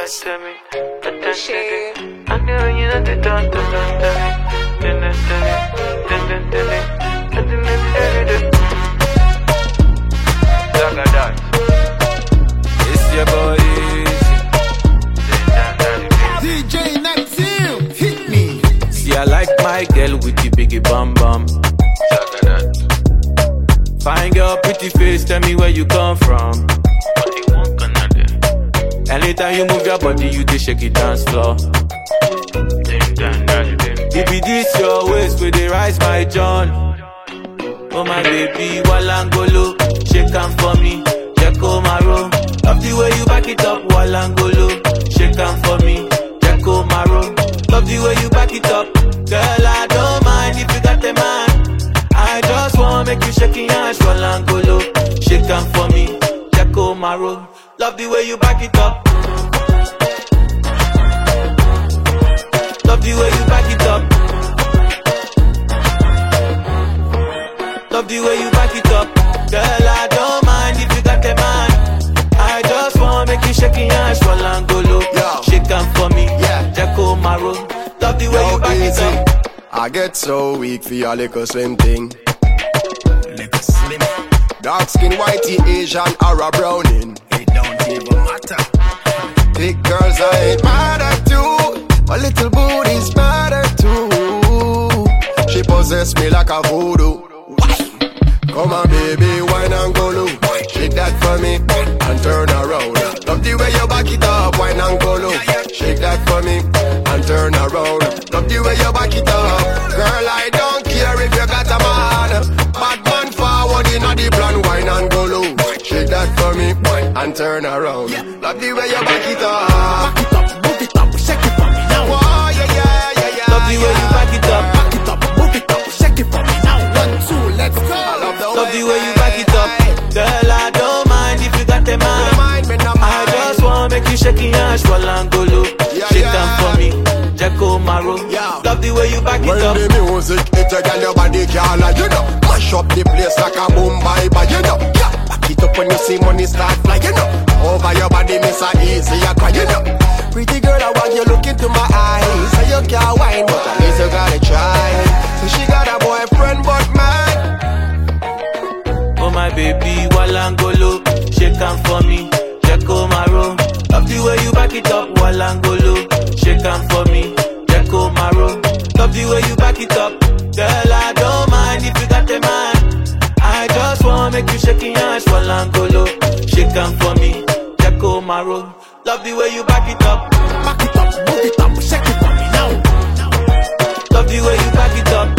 It's your boy DJ Neptune, hit me. See, I like my girl with the biggie bum bum. Fine girl, pretty face, tell me where you come from. Anytime you move your body, you dey shake it dance floor. If it is your waist, where they rise my John. Oh my baby, Walangolo, shake am for me, Jacko Maro. Love the way you back it up, Walangolo, shake am for me, Jacko Maro. Love the way you back it up, girl I don't mind if you got the man. I just wanna make you shake your ass, Walangolo, shake am for me, Jacko Maro. Love the way you back it up. Love the way you back it up. Love the way you back it up. Girl, I don't mind if you got the man. I just wanna make you shake your ass, Walangolo. Shake am for me, Jacko Maro. Love the way you back it up. I get so weak for your little slim thing. Little slim. Dark skin, whitey, Asian, or a browning. It don't even matter. Big girls I ain't mad at you. My little booty's better too. She possess me like a voodoo. Come on baby, wine and go low. Shake that for me and turn around. Love the way you back it up, wine and go low. Shake that for me and turn around. Love the way you back it up. Girl, I don't care if you got a man. Bad man forward in the plan, wine and go low. Shake that for me and turn around. Love the way you back it up. Back it up, move it up, shake it for me now. Oh, yeah. Love the way you back it up. Back it up, move it up, shake it for me now. 1, 2, let's go. Love the way you back it up. Girl, I don't mind if you got the man. I just wanna make you shake your ass, Walangolo. Shake am for me, Jacko Maro. Love the way you back it up. When the music hit you, girl, your body can't lie, you know. Mash up the place like a boom bye, you know. Back it up when you see money start flying, you know. Over your body, miss a easy, you cry, you know. Pretty girl, I want you look into my eyes. So you can't whine, but at least you gotta try. So she got a boyfriend, but man. Oh my baby, Walangolo, shake am for me, Jacko Maro. Love the way you back it up, Walangolo, shake am for me, Jacko Maro. Love the way you back it up. Girl, I don't mind if you got the man. I just wanna make you shake your ass, Walangolo, shake am for me, Jacko Maro. Love the way you back it up. Back it up, move it up, shake it for me now. Love the way you back it up.